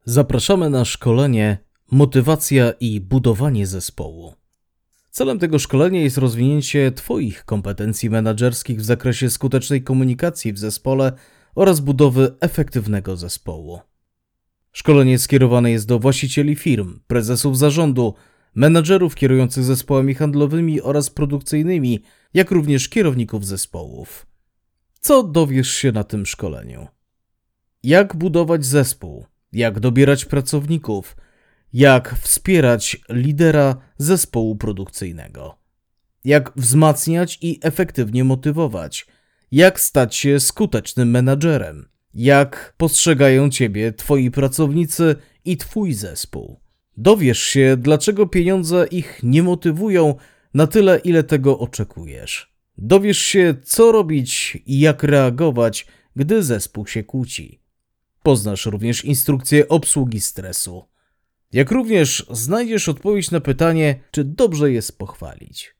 Zapraszamy na szkolenie Motywacja i budowanie zespołu. Celem tego szkolenia jest rozwinięcie Twoich kompetencji menedżerskich w zakresie skutecznej komunikacji w zespole oraz budowy efektywnego zespołu. Szkolenie skierowane jest do właścicieli firm, prezesów zarządu, menedżerów kierujących zespołami handlowymi oraz produkcyjnymi, jak również kierowników zespołów. Co dowiesz się na tym szkoleniu? Jak budować zespół? Jak dobierać pracowników? Jak wspierać lidera zespołu produkcyjnego? Jak wzmacniać i efektywnie motywować? Jak stać się skutecznym menadżerem? Jak postrzegają Ciebie Twoi pracownicy i Twój zespół? Dowiesz się, dlaczego pieniądze ich nie motywują na tyle, ile tego oczekujesz. Dowiesz się, co robić i jak reagować, gdy zespół się kłóci. Poznasz również instrukcję obsługi stresu. Jak również znajdziesz odpowiedź na pytanie, czy dobrze jest pochwalić.